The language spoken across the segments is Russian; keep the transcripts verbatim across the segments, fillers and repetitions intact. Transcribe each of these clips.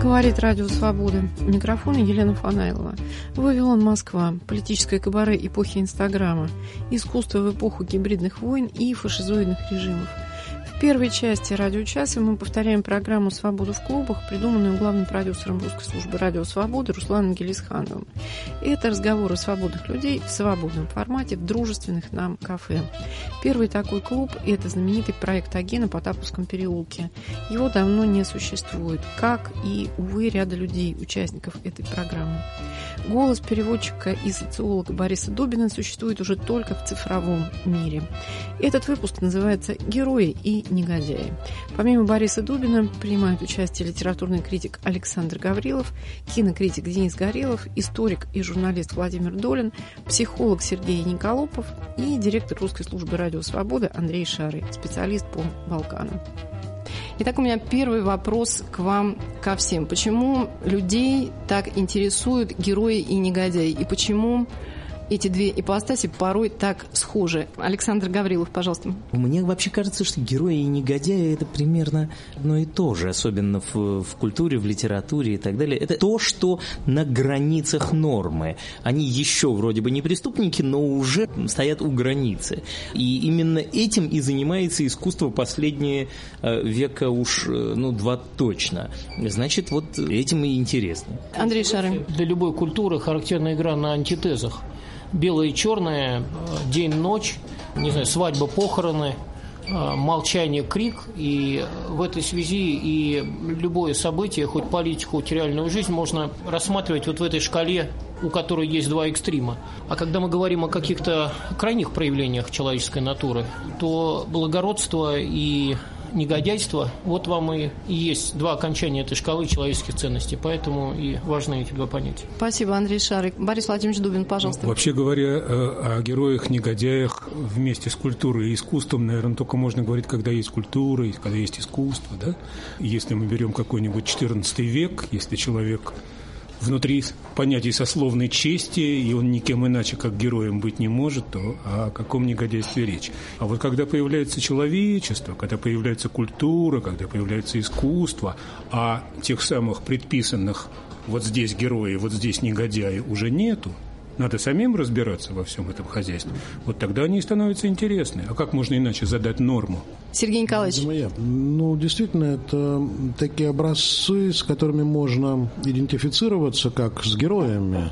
Говорит Радио Свобода. У микрофона Елена Фанайлова. Вавилон, Москва. Политическое кабаре эпохи Инстаграма. Искусство в эпоху гибридных войн и фашизоидных режимов. В первой части радиочаса мы повторяем программу «Свобода в клубах», придуманную главным продюсером русской службы «Радио Свобода» Русланом Гелисхановым. Это разговоры свободных людей в свободном формате в дружественных нам кафе. Первый такой клуб – это знаменитый проект АГИ на Потаповском переулке. Его давно не существует, как и, увы, ряда людей, участников этой программы. Голос переводчика и социолога Бориса Дубина существует уже только в цифровом мире. Этот выпуск называется «Герои и негодяи». Помимо Бориса Дубина принимают участие литературный критик Александр Гаврилов, кинокритик Денис Горелов, историк и журналист Владимир Долин, психолог Сергей Николопов и директор русской службы «Радио Свобода» Андрей Шарый, специалист по Балканам. Итак, у меня первый вопрос к вам, ко всем. Почему людей так интересуют герои и негодяи? И почему эти две ипостаси порой так схожи? Александр Гаврилов, пожалуйста. Мне вообще кажется, что герои и негодяи – это примерно одно и то же, особенно в, в культуре, в литературе и так далее. Это то, что на границах нормы. Они еще вроде бы не преступники, но уже стоят у границы. И именно этим и занимается искусство последние века уж, ну, два точно. Значит, вот этим и интересно. Андрей Шарый. Для любой культуры характерна игра на антитезах. Белое и черное, день-ночь, не знаю, свадьба, похороны, молчание, крик. И в этой связи и любое событие, хоть политику, хоть реальную жизнь, можно рассматривать вот в этой шкале, у которой есть два экстрима. А когда мы говорим о каких-то крайних проявлениях человеческой натуры, то благородство и негодяйство, вот вам и, и есть два окончания этой шкалы человеческих ценностей, поэтому и важны эти два понятия. Спасибо, Андрей Шарик. Борис Владимирович Дубин, пожалуйста. Вообще говоря, о героях, негодяях вместе с культурой и искусством, наверное, только можно говорить, когда есть культура, когда есть искусство, да? Если мы берем какой-нибудь четырнадцатый век, если человек внутри понятий сословной чести, и он никем иначе, как героем, быть не может, то о каком негодяйстве речь? А вот когда появляется человечество, когда появляется культура, когда появляется искусство, а тех самых предписанных вот здесь герои, вот здесь негодяи уже нету, надо самим разбираться во всем этом хозяйстве, вот тогда они и становятся интересны. А как можно иначе задать норму? Сергей Николаевич. Ну, действительно, это такие образцы, с которыми можно идентифицироваться как с героями.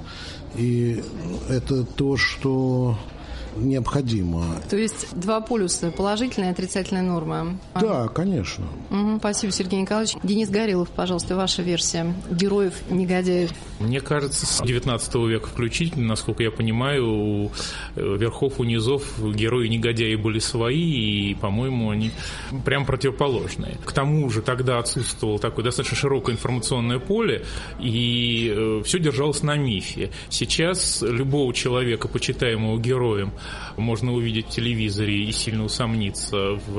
И это то, что необходимо. То есть два полюса, положительная и отрицательная норма. Да, конечно. Угу, спасибо, Сергей Николаевич. Денис Горелов, пожалуйста, ваша версия героев, негодяев. Мне кажется, с девятнадцатого века включительно, насколько я понимаю, у верхов, у низов герои и негодяи были свои, и, по-моему, они прям противоположные. К тому же тогда отсутствовало такое достаточно широкое информационное поле, и все держалось на мифе. Сейчас любого человека, почитаемого героем, можно увидеть в телевизоре и сильно усомниться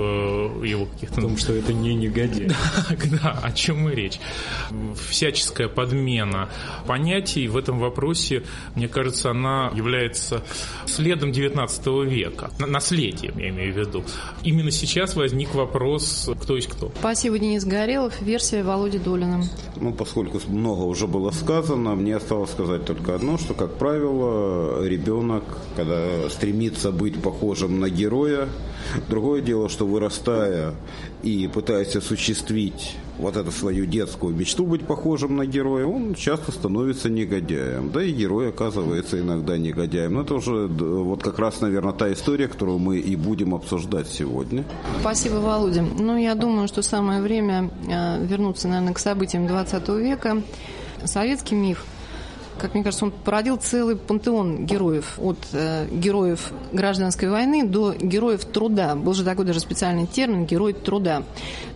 в его каких-то... В том, что это не негодяй. Да, о чем и речь. Всяческая подмена понятий в этом вопросе, мне кажется, она является следом девятнадцатого века. Наследием, я имею в виду. Именно сейчас возник вопрос, кто есть кто. Спасибо, Денис Горелов. Версия Володи Долина. Ну, поскольку много уже было сказано, мне осталось сказать только одно, что, как правило, ребенок, когда стремится быть похожим на героя, другое дело, что, вырастая и пытаясь осуществить вот эту свою детскую мечту быть похожим на героя, он часто становится негодяем. Да и герой оказывается иногда негодяем. Но это уже вот как раз, наверное, та история, которую мы и будем обсуждать сегодня. Спасибо, Володя. Ну, я думаю, что самое время вернуться, наверное, к событиям двадцатого века. Советский миф, как мне кажется, он породил целый пантеон героев. От э, героев гражданской войны до героев труда. Был же такой даже специальный термин «герой труда».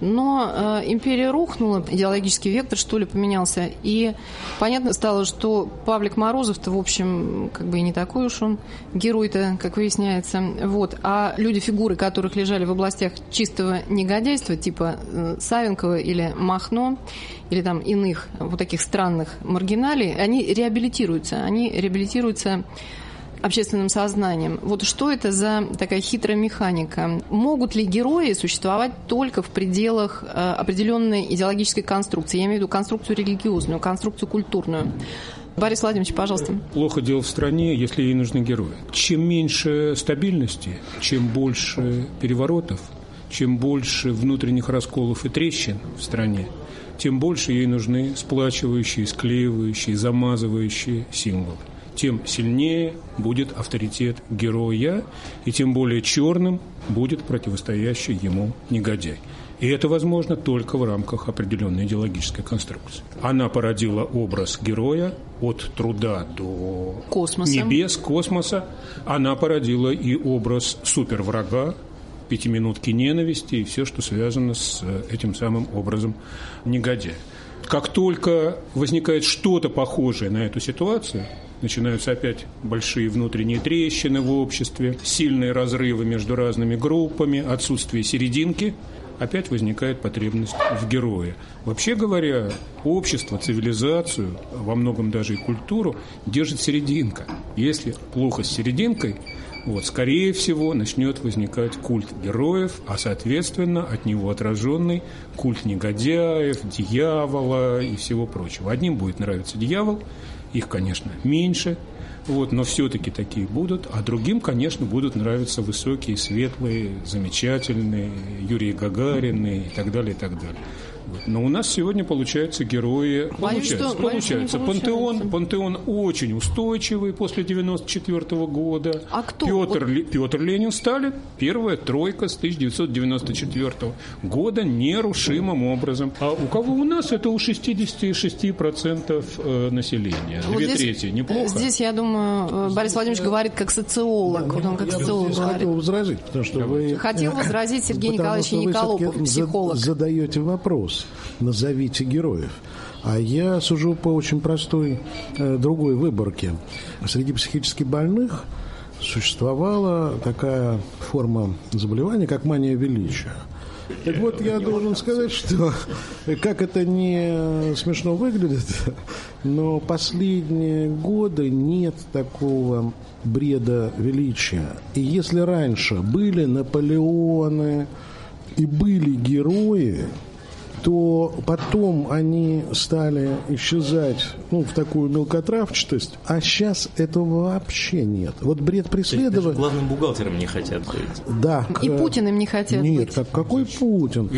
Но э, империя рухнула, идеологический вектор, что ли, поменялся. И понятно стало, что Павлик Морозов-то, в общем, как бы и не такой уж он герой-то, как выясняется. Вот. А люди, фигуры которых лежали в областях чистого негодяйства, типа э, Савенкова или Махно, или там иных вот таких странных маргиналей, они реабилитируются. Они реабилитируются общественным сознанием. Вот что это за такая хитрая механика? Могут ли герои существовать только в пределах э, определенной идеологической конструкции? Я имею в виду конструкцию религиозную, конструкцию культурную. Борис Владимирович, пожалуйста. Плохо дело в стране, если ей нужны герои. Чем меньше стабильности, чем больше переворотов, чем больше внутренних расколов и трещин в стране, тем больше ей нужны сплачивающие, склеивающие, замазывающие символы. Тем сильнее будет авторитет героя, и тем более черным будет противостоящий ему негодяй. И это возможно только в рамках определенной идеологической конструкции. Она породила образ героя от труда до космоса. Небес, космоса. Она породила и образ суперврага, пятиминутки ненависти и все, что связано с этим самым образом негодяя. Как только возникает что-то похожее на эту ситуацию, начинаются опять большие внутренние трещины в обществе, сильные разрывы между разными группами, отсутствие серединки, опять возникает потребность в герое. Вообще говоря, общество, цивилизацию, во многом даже и культуру держит серединка. Если плохо с серединкой, вот, скорее всего, начнет возникать культ героев, а, соответственно, от него отраженный культ негодяев, дьявола и всего прочего. Одним будет нравиться дьявол, их, конечно, меньше, вот, но все-таки такие будут, а другим, конечно, будут нравиться высокие, светлые, замечательные, Юрий Гагарины и так далее, и так далее. Вот. Но у нас сегодня получаются герои. Боюсь, получается, что, получается. Боюсь, Пантеон, Пантеон очень устойчивый после девяносто четвёртого года. А кто? Петр, вот... Петр Ленин, Сталин. Первая тройка с тысяча девятьсот девяносто четвёртого года нерушимым образом. А у кого у нас? Это у шестьдесят шесть процентов населения. Вот Две здесь, трети. Неплохо? Здесь, я думаю, Борис Владимирович говорит как социолог. Да, вот он как я социолог здесь говорит. хотел возразить, потому что вы... Хотел возразить Сергей потому Николаевич что вы Николопов, все-таки психолог. задаете вопрос. Назовите героев. А я сужу по очень простой э, другой выборке. Среди психически больных существовала такая форма заболевания, как мания величия. Так вот, я должен сказать, что, как это не смешно выглядит, но последние годы нет такого бреда величия. И если раньше были Наполеоны и были герои, то потом они стали исчезать, ну, в такую мелкотравчатость, а сейчас этого вообще нет. Вот бред преследования... Главным бухгалтером не хотят быть. Да. И Путиным не хотят Нет, быть. как, какой Путин?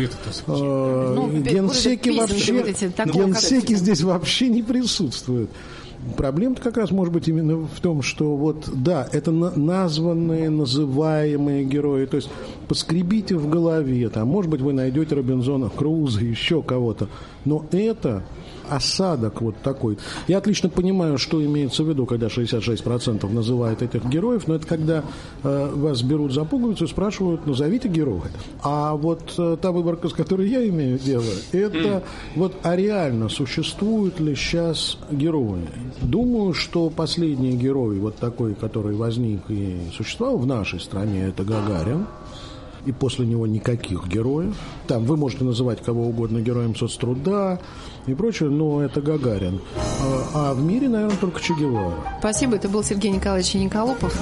А, Ну, генсеки вот вообще, вот эти, такого, генсеки как... здесь вообще не присутствуют. Проблема-то как раз может быть именно в том, что вот, да, это на- названные, называемые герои, то есть поскребите в голове, там, может быть, вы найдете Робинзона Круза, еще кого-то, но это осадок вот такой. Я отлично понимаю, что имеется в виду, когда шестьдесят шесть процентов называют этих героев, но это когда э, вас берут за пуговицу и спрашивают, назовите героя. А вот э, та выборка, с которой я имею дело, это mm. вот, а реально существуют ли сейчас герои? Думаю, что последний герой, вот такой, который возник и существовал в нашей стране, это Гагарин. И после него никаких героев. Там вы можете называть кого угодно героем соцтруда и прочее, но это Гагарин. А, а в мире, наверное, только Че Гевара. Спасибо, это был Сергей Николаевич Николопов.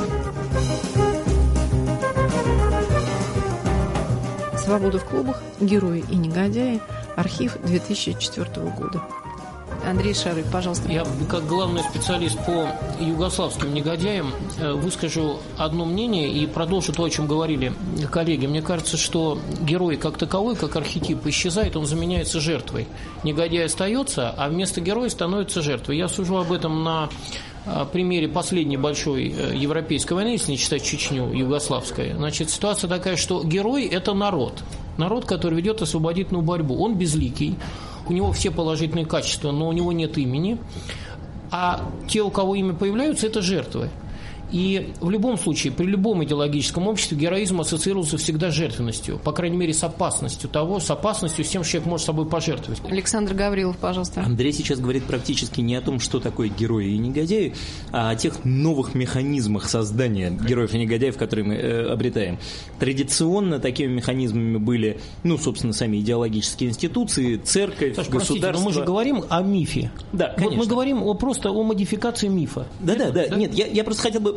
«Свобода в клубах. Герои и негодяи. Архив две тысячи четвёртого года». Андрей Шарык, пожалуйста. Я, как главный специалист по югославским негодяям, выскажу одно мнение и продолжу то, о чем говорили коллеги. Мне кажется, что герой как таковой, как архетип, исчезает, он заменяется жертвой. Негодяй остается, а вместо героя становится жертвой. Я сужу об этом на примере последней большой европейской войны, если не считать Чечню, югославской. Значит, ситуация такая, что герой – это народ. Народ, который ведет освободительную борьбу. Он безликий. У него все положительные качества, но у него нет имени. А те, у кого имя появляются, это жертвы. И в любом случае, при любом идеологическом обществе героизм ассоциируется всегда с жертвенностью. По крайней мере, с опасностью того, с опасностью, с тем, что человек может собой пожертвовать. Александр Гаврилов, пожалуйста. Андрей сейчас говорит практически не о том, что такое герои и негодяи, а о тех новых механизмах создания героев и негодяев, которые мы э, обретаем. Традиционно такими механизмами были, ну, собственно, сами идеологические институции, церковь, Саш, государство. Простите, но мы же говорим о мифе. Да, конечно. Вот мы говорим о, просто о модификации мифа. Да-да, да. Нет, я, я просто хотел бы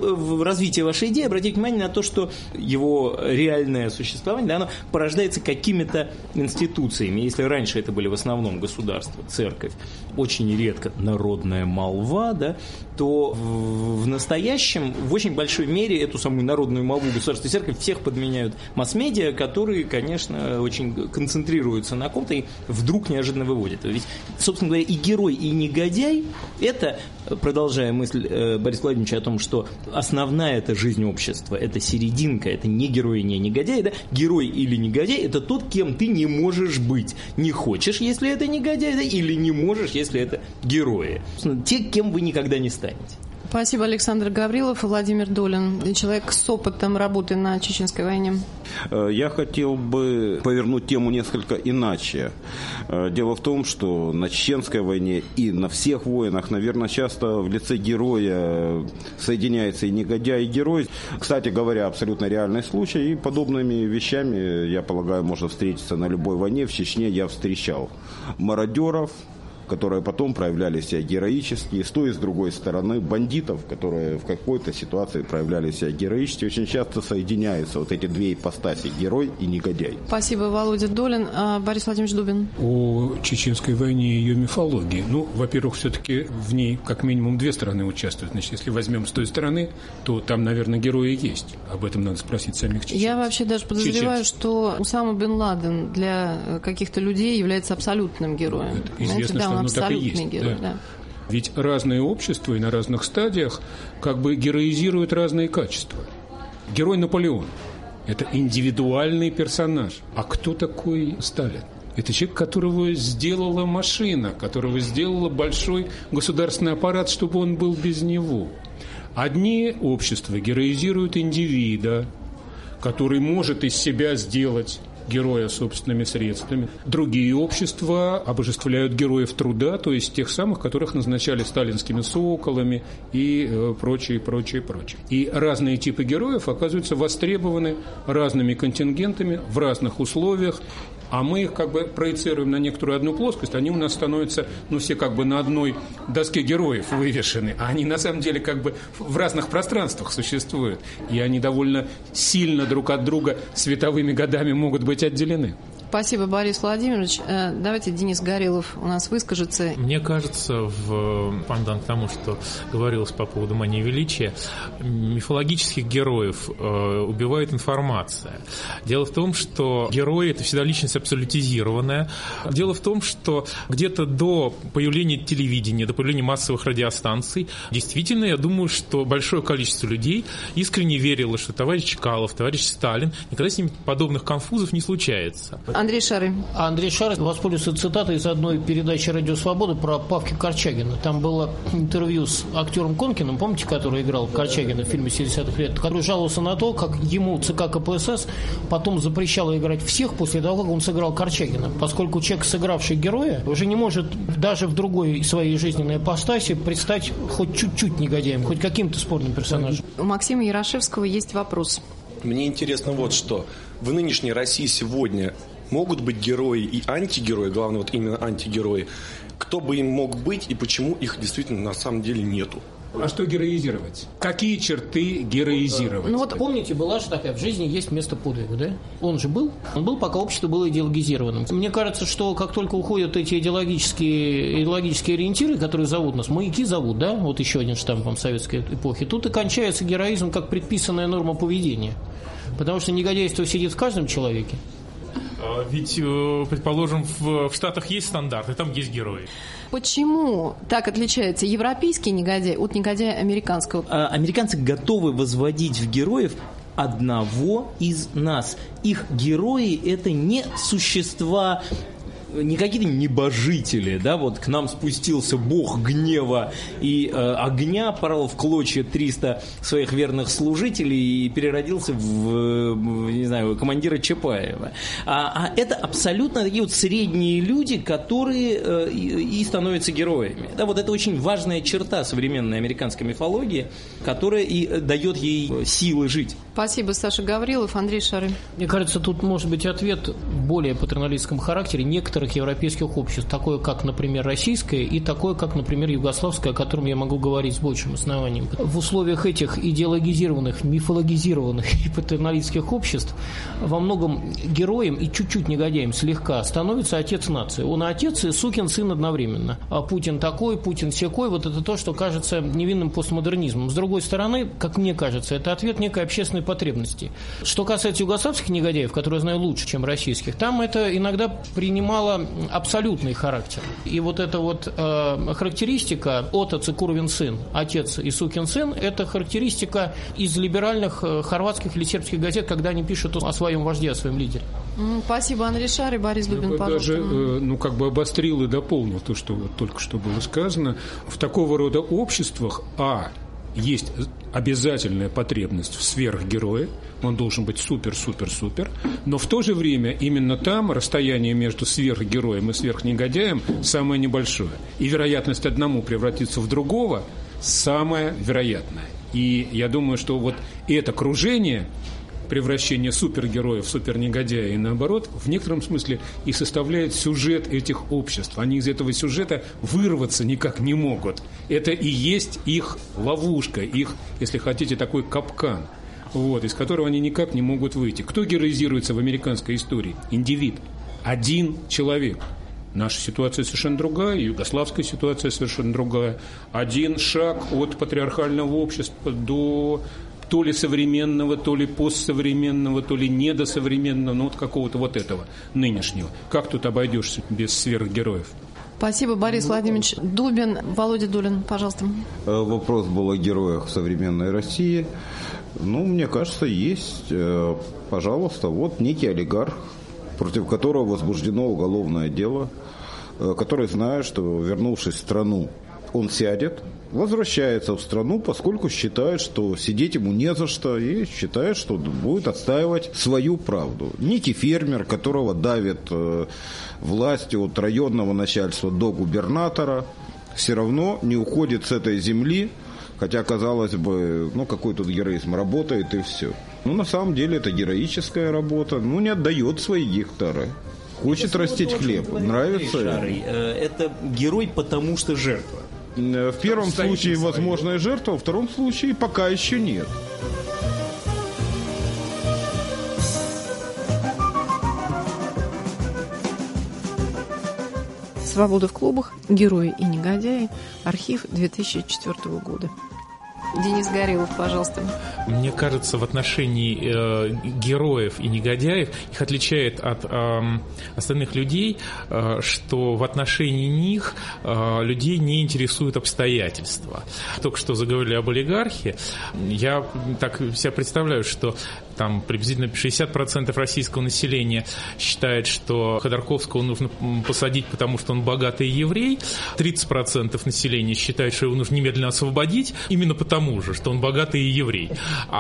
в развитии вашей идеи обратить внимание на то, что его реальное существование, да, оно порождается какими-то институциями. Если раньше это были в основном государство, церковь, очень редко народная молва, да, то в, в настоящем в очень большой мере эту самую народную молву государства и церковь всех подменяют масс-медиа, которые, конечно, очень концентрируются на ком-то и вдруг неожиданно выводят. Ведь, собственно говоря, и герой, и негодяй – это, продолжая мысль Бориса Владимировича о том, что основная это жизнь общества, это серединка, это не герой, не негодяй, да? Герой или негодяй – это тот, кем ты не можешь быть. Не хочешь, если это негодяй, да? Или не можешь, если это герои. Те, кем вы никогда не станете. Спасибо, Александр Гаврилов и Владимир Долин. Человек с опытом работы на Чеченской войне. Я хотел бы повернуть тему несколько иначе. Дело в том, что на Чеченской войне и на всех войнах, наверное, часто в лице героя соединяется и негодяй, и герой. Кстати говоря, абсолютно реальный случай, и подобными вещами, я полагаю, можно встретиться на любой войне. В Чечне я встречал мародеров, которые потом проявляли себя героически, и с той и с другой стороны бандитов, которые в какой-то ситуации проявляли себя героически. Очень часто соединяются вот эти две ипостаси – герой и негодяй. Спасибо, Володя Долин. А Борис Владимирович Дубин. О Чеченской войне и ее мифологии. Ну, во-первых, все-таки в ней как минимум две стороны участвуют. Значит, если возьмем с той стороны, то там, наверное, герои есть. Об этом надо спросить самих чеченцев. Я вообще даже подозреваю, Чеченцев. что Усама бен Ладен для каких-то людей является абсолютным героем. Это известно, да, что он ну, так и есть. Герой, да. Да. Ведь разные общества и на разных стадиях как бы героизируют разные качества. Герой Наполеон – это индивидуальный персонаж. А кто такой Сталин? Это человек, которого сделала машина, которого сделала большой государственный аппарат, чтобы он был без него. Одни общества героизируют индивида, который может из себя сделать героя собственными средствами. Другие общества обожествляют героев труда, то есть тех самых, которых назначали сталинскими соколами и э, прочее, прочее, прочее. И разные типы героев оказываются востребованы разными контингентами в разных условиях. А мы их как бы проецируем на некоторую одну плоскость, они у нас становятся, ну, все как бы на одной доске героев вывешены, а они на самом деле как бы в разных пространствах существуют, и они довольно сильно друг от друга световыми годами могут быть отделены. Спасибо, Борис Владимирович. Давайте Денис Горелов у нас выскажется. Мне кажется, в пандан к тому, что говорилось по поводу мании величия, мифологических героев убивает информация. Дело в том, что герои – это всегда личность абсолютизированная. Дело в том, что где-то до появления телевидения, до появления массовых радиостанций, действительно, я думаю, что большое количество людей искренне верило, что товарищ Чкалов, товарищ Сталин, никогда с ними подобных конфузов не случается. Андрей Шары. Андрей Шары воспользуется цитатой из одной передачи «Радио Свобода» про Павки Корчагина. Там было интервью с актером Конкиным, помните, который играл Корчагина в фильме семидесятых лет, который жаловался на то, как ему ЦК КПСС потом запрещало играть всех после того, как он сыграл Корчагина. Поскольку человек, сыгравший героя, уже не может даже в другой своей жизненной ипостаси предстать хоть чуть-чуть негодяем, хоть каким-то спорным персонажем. У Максима Ярошевского есть вопрос. Мне интересно вот что. В нынешней России сегодня могут быть герои и антигерои, главное, вот именно антигерои. Кто бы им мог быть и почему их действительно на самом деле нету? А что героизировать? Какие черты героизировать? Ну вот помните, была же такая, в жизни есть место подвига, да? Он же был. Он был, пока общество было идеологизированным. Мне кажется, что как только уходят эти идеологические, идеологические ориентиры, которые зовут нас, маяки зовут, да? Вот еще один штамп советской эпохи. Тут и кончается героизм как предписанная норма поведения. Потому что негодяйство сидит в каждом человеке. Ведь, предположим, в, в Штатах есть стандарты, там есть герои. Почему так отличается европейский негодяй от негодяя американского? А, американцы готовы возводить в героев одного из нас. Их герои – это не существа, не какие-то небожители, да, вот к нам спустился бог гнева и э, огня, порвал в клочья триста своих верных служителей и переродился в, в не знаю, командира Чапаева. А, а это абсолютно такие вот средние люди, которые э, и, и становятся героями. Да, вот это очень важная черта современной американской мифологии, которая и дает ей силы жить. Спасибо, Саша Гаврилов. Андрей Шары. Мне кажется, тут может быть ответ в более патерналистском характере некоторых европейских обществ, такое как, например, российское, и такое как, например, югославское, о котором я могу говорить с большим основанием. В условиях этих идеологизированных, мифологизированных и патерналистских обществ во многом героем и чуть-чуть негодяем слегка становится отец нации. Он отец и сукин сын одновременно. А Путин такой, Путин сякой, вот это то, что кажется невинным постмодернизмом. С другой стороны, как мне кажется, это ответ некой общественной потребности. Что касается югославских негодяев, которые я знаю лучше, чем российских, там это иногда принимало абсолютный характер. И вот эта вот э, характеристика «отец и курвин сын», «отец и сукин сын» – это характеристика из либеральных э, хорватских или сербских газет, когда они пишут о своем вожде, о своем лидере. Спасибо, Андрей Шар и Борис Дубин, я пожалуйста. Даже, э, ну, как бы обострил и дополнил то, что вот только что было сказано. В такого рода обществах, а, есть обязательная потребность в сверхгерое, он должен быть супер-супер-супер, но в то же время именно там расстояние между сверхгероем и сверхнегодяем самое небольшое. И вероятность одному превратиться в другого самая вероятная. И я думаю, что вот это кружение, превращение супергероя в супернегодяя и наоборот, в некотором смысле и составляет сюжет этих обществ. Они из этого сюжета вырваться никак не могут. Это и есть их ловушка, их, если хотите, такой капкан, вот, из которого они никак не могут выйти. Кто героизируется в американской истории? Индивид. Один человек. Наша ситуация совершенно другая, югославская ситуация совершенно другая. Один шаг от патриархального общества до то ли современного, то ли постсовременного, то ли недосовременного, ну вот какого-то вот этого нынешнего. Как тут обойдешься без сверхгероев? Спасибо, Борис Владимирович Дубин. Володя Дулин, пожалуйста. Вопрос был о героях современной России. Ну, мне кажется, есть. Пожалуйста, вот некий олигарх, против которого возбуждено уголовное дело, который знает, что, вернувшись в страну, он сядет, возвращается в страну, поскольку считает, что сидеть ему не за что, и считает, что будет отстаивать свою правду. Некий фермер, которого давит э, власть от районного начальства до губернатора, все равно не уходит с этой земли, хотя, казалось бы, ну какой тут героизм, работает и все. Ну, на самом деле, это героическая работа, ну, не отдает свои гектары. Хочет растить хлеб, нравится. Это герой, потому что жертва. В первом случае возможная жертва, во втором случае пока еще нет. «Свобода в клубах. Герои и негодяи». Архив две тысячи четвёртого года. Денис Горелов, пожалуйста. Мне кажется, в отношении э, героев и негодяев их отличает от э, остальных людей, э, что в отношении них э, людей не интересуют обстоятельства. Только что заговорили об олигархе. Я так себя представляю, что там приблизительно шестьдесят процентов российского населения считает, что Ходорковского нужно посадить, потому что он богатый еврей. тридцать процентов населения считает, что его нужно немедленно освободить, именно потому же, что он богатый еврей.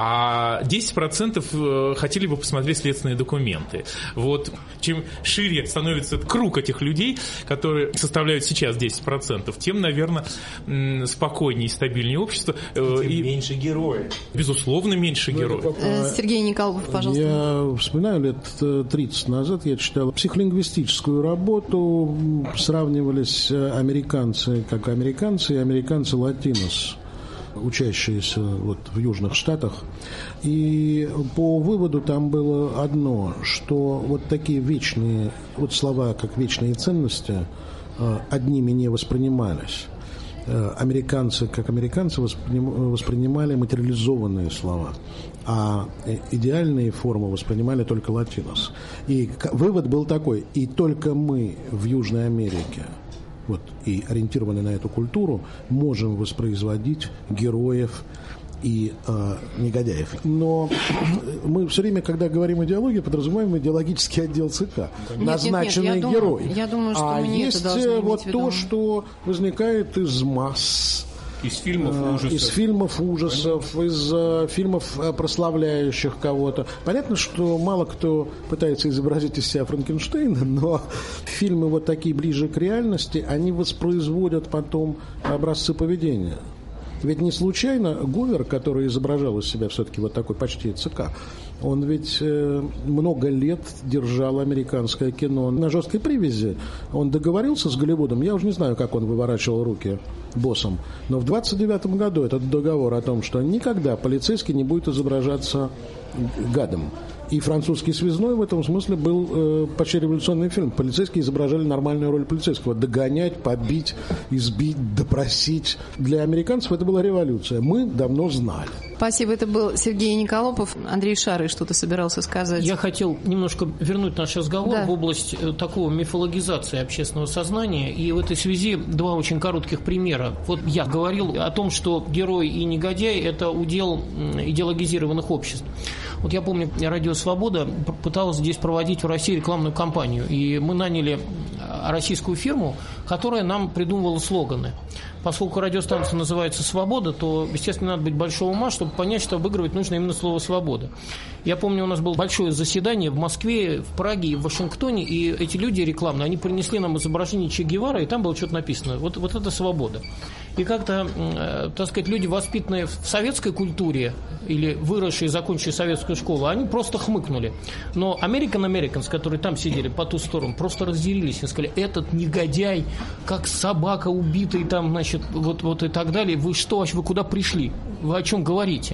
А десять процентов хотели бы посмотреть следственные документы. Вот чем шире становится круг этих людей, которые составляют сейчас десять процентов, тем, наверное, спокойнее и стабильнее общество. Тем и меньше героев. Безусловно, меньше героев. Сергей Николаев, пожалуйста. Я вспоминаю, лет тридцать назад я читал психолингвистическую работу, сравнивались американцы, как американцы, и американцы-латинос, учащиеся вот в Южных Штатах. И по выводу там было одно, что вот такие вечные вот слова, как вечные ценности, одними не воспринимались. Американцы, как американцы, воспринимали материализованные слова, а идеальные формы воспринимали только латинос. И вывод был такой: и только мы в Южной Америке, вот, и ориентированные на эту культуру, можем воспроизводить героев и э, негодяев. Но мы все время, когда говорим идеологии, подразумеваем идеологический отдел ЦК, нет, назначенный нет, нет, я герой. Думаю, я думаю, что а мы не есть это должны вот иметь в то, виду. что возникает из масс. Из фильмов ужасов. Из фильмов ужасов, из uh, фильмов, uh, прославляющих кого-то. Понятно, что мало кто пытается изобразить из себя Франкенштейна, но фильмы вот такие ближе к реальности, они воспроизводят потом образцы поведения. Ведь не случайно Гувер, который изображал из себя все-таки вот такой почти ЦК, он ведь э, много лет держал американское кино на жесткой привязи. Он договорился с Голливудом, я уже не знаю, как он выворачивал руки боссом, но в двадцать девятом году этот договор о том, что никогда полицейский не будет изображаться гадом. И «Французский связной» в этом смысле был э, почти революционный фильм. Полицейские изображали нормальную роль полицейского. Догонять, побить, избить, допросить. Для американцев это была революция. Мы давно знали. Спасибо. Это был Сергей Николопов. Андрей Шарый что-то собирался сказать. Я хотел немножко вернуть наш разговор да. в область такого мифологизации общественного сознания. И в этой связи два очень коротких примера. Вот я говорил о том, что герой и негодяй – это удел идеологизированных обществ. Вот я помню, радио «Свобода» пыталась здесь проводить в России рекламную кампанию. И мы наняли российскую фирму, которая нам придумывала слоганы. Поскольку радиостанция называется «Свобода», то, естественно, надо быть большого ума, чтобы понять, что обыгрывать нужно именно слово «свобода». Я помню, у нас было большое заседание в Москве, в Праге и в Вашингтоне, и эти люди рекламные, они принесли нам изображение Че Гевары, и там было что-то написано. Вот, вот это «Свобода». И как-то, э, так сказать, люди, воспитанные в советской культуре или выросшие, закончившие советскую школу, они просто хмыкнули. Но American Americans, которые там сидели по ту сторону, просто разделились и сказали: этот негодяй, как собака убитый там, значит, вот, вот и так далее. Вы что, вообще, вы куда пришли? Вы о чем говорите?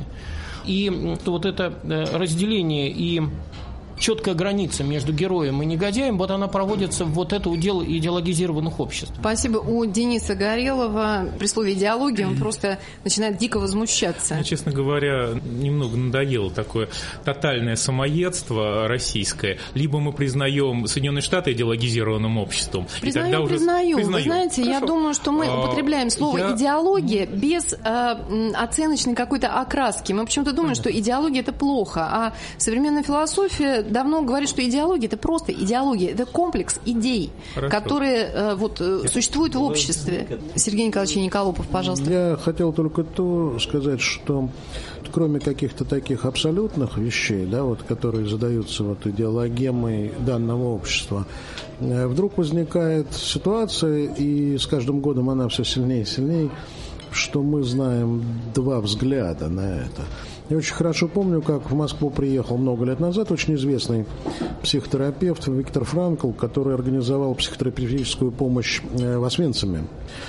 И вот это разделение и четкая граница между героем и негодяем, вот она проводится в вот это удел идеологизированных обществ. Спасибо. У Дениса Горелова при слове «идеология» он просто начинает дико возмущаться. Мне, честно говоря, немного надоело такое тотальное самоедство российское. Либо мы признаем Соединенные Штаты идеологизированным обществом. Признаем, и тогда уже... признаем. признаем. Вы знаете, Хорошо. Я думаю, что мы употребляем слово я... «идеология» без э, оценочной какой-то окраски. Мы почему-то думаем, Понятно. Что идеология – это плохо, а современная философия давно говорит, что идеология – это просто идеология, это комплекс идей, Хорошо. Которые э, вот, существуют в обществе. Сергей Николаевич Николопов, пожалуйста. Я хотел только то сказать, что кроме каких-то таких абсолютных вещей, да, вот, которые задаются вот, идеологемой данного общества, вдруг возникает ситуация, и с каждым годом она все сильнее и сильнее, что мы знаем два взгляда на это. Я очень хорошо помню, как в Москву приехал много лет назад очень известный психотерапевт Виктор Франкл, который организовал психотерапевтическую помощь в Освенциме.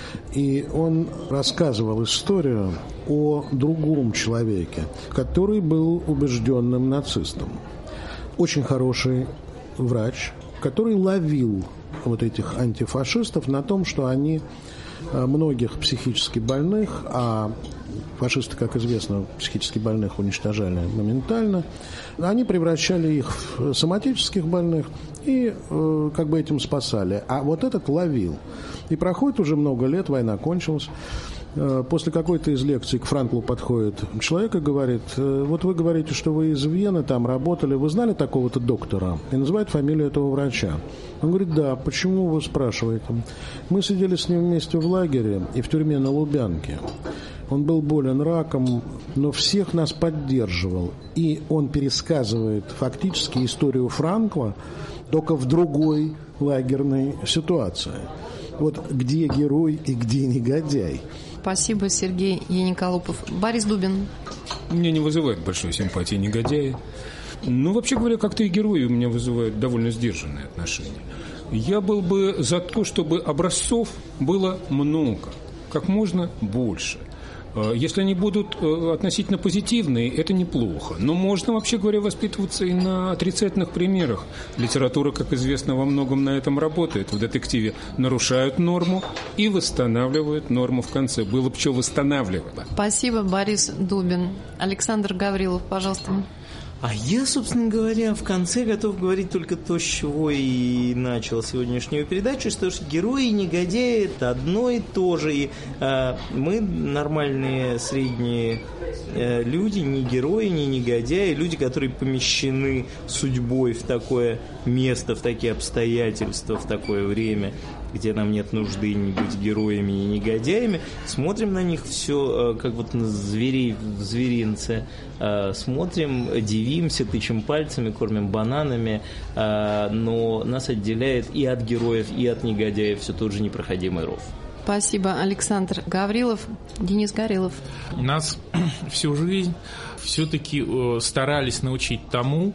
И он рассказывал историю о другом человеке, который был убежденным нацистом. Очень хороший врач, который ловил вот этих антифашистов на том, что они многих психически больных, а фашисты, как известно, психически больных уничтожали моментально, они превращали их в соматических больных и э, как бы этим спасали. А вот этот ловил. И проходит уже много лет, война кончилась. Э, после какой-то из лекций к Франклу подходит человек и говорит: вот вы говорите, что вы из Вены там работали, вы знали такого-то доктора? И называет фамилию этого врача. Он говорит: да, почему вы спрашиваете? Мы сидели с ним вместе в лагере и в тюрьме на Лубянке. Он был болен раком, но всех нас поддерживал. И он пересказывает фактически историю Франкла, только в другой лагерной ситуации. Вот где герой и где негодяй. Спасибо, Сергей Николопов. Борис Дубин. Мне не вызывает большой симпатии негодяи. Ну, вообще говоря, как-то и герои у меня вызывают довольно сдержанные отношения. Я был бы за то, чтобы образцов было много, как можно больше. Если они будут относительно позитивные, это неплохо. Но можно, вообще говоря, воспитываться и на отрицательных примерах. Литература, как известно, во многом на этом работает. В детективе нарушают норму и восстанавливают норму в конце. Было бы что восстанавливать. Спасибо, Борис Дубин. Александр Гаврилов, пожалуйста. А я, собственно говоря, в конце готов говорить только то, с чего и начал сегодняшнюю передачу, что герои и негодяи – это одно и то же. И э, мы, нормальные средние э, люди, не герои, не негодяи, люди, которые помещены судьбой в такое место, в такие обстоятельства, в такое время, где нам нет нужды ни быть героями, ни негодяями, смотрим на них все, как вот на зверей в зверинце, смотрим, дивимся, тычем пальцами, кормим бананами, но нас отделяет и от героев, и от негодяев все тот же непроходимый ров. Спасибо, Александр Гаврилов. Денис Горелов. Нас всю жизнь все-таки старались научить тому,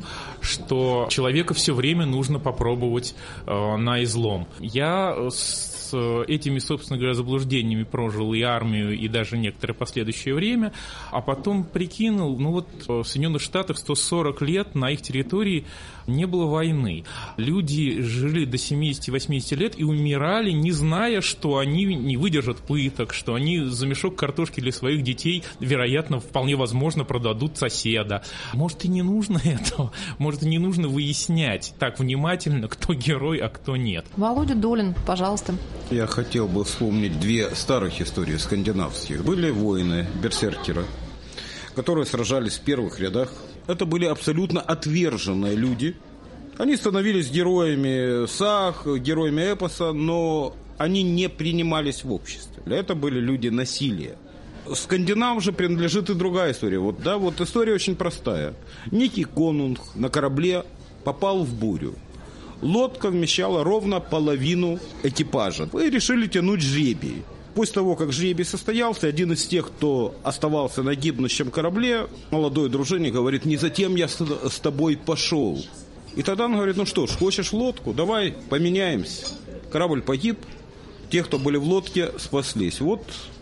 что человека все время нужно попробовать на излом. Я с этими, собственно говоря, заблуждениями прожил и армию, и даже некоторое последующее время, а потом прикинул, ну вот в Соединенных Штатах сто сорок лет на их территории не было войны. Люди жили до семидесяти-восьмидесяти лет и умирали, не зная, что они не выдержат пыток, что они за мешок картошки для своих детей, вероятно, вполне возможно, продадут соседа. Может, и не нужно этого? Может, и не нужно выяснять так внимательно, кто герой, а кто нет? Володя Долин, пожалуйста. Я хотел бы вспомнить две старых истории скандинавских. Были воины, берсеркеры, которые сражались в первых рядах. Это были абсолютно отверженные люди. Они становились героями саг, героями эпоса, но они не принимались в обществе. Это были люди насилия. Скандинавам же принадлежит и другая история. Вот, да, вот история очень простая. Некий конунг на корабле попал в бурю. Лодка вмещала ровно половину экипажа. И решили тянуть жребий. После того, как жребий состоялся, один из тех, кто оставался на гибнущем корабле, молодой дружинник говорит: не затем я с тобой пошел. И тогда он говорит: ну что ж, хочешь лодку? Давай поменяемся. Корабль погиб, те, кто были в лодке, спаслись. Вот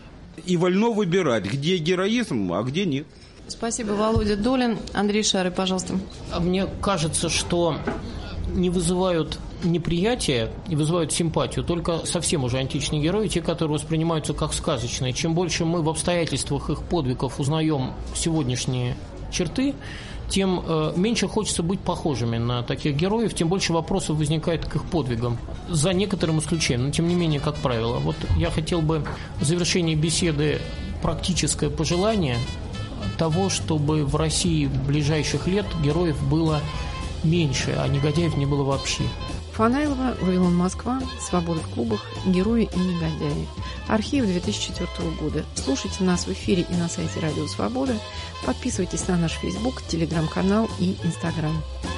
и вольно выбирать, где героизм, а где нет. Спасибо, Володя Долин. Андрей Шары, пожалуйста. Мне кажется, что не вызывают неприятие и вызывают симпатию только совсем уже античные герои, те, которые воспринимаются как сказочные. Чем больше мы в обстоятельствах их подвигов узнаем сегодняшние черты, тем э, меньше хочется быть похожими на таких героев, тем больше вопросов возникает к их подвигам. За некоторым исключением, но тем не менее, как правило. Вот я хотел бы в завершении беседы практическое пожелание того, чтобы в России в ближайших лет героев было меньше, а негодяев не было вообще. Фанайлова, Вавилон, Москва, Свобода в клубах, Герои и негодяи. Архив две тысячи четвёртого года. Слушайте нас в эфире и на сайте Радио Свобода. Подписывайтесь на наш Facebook, Телеграм-канал и Инстаграм.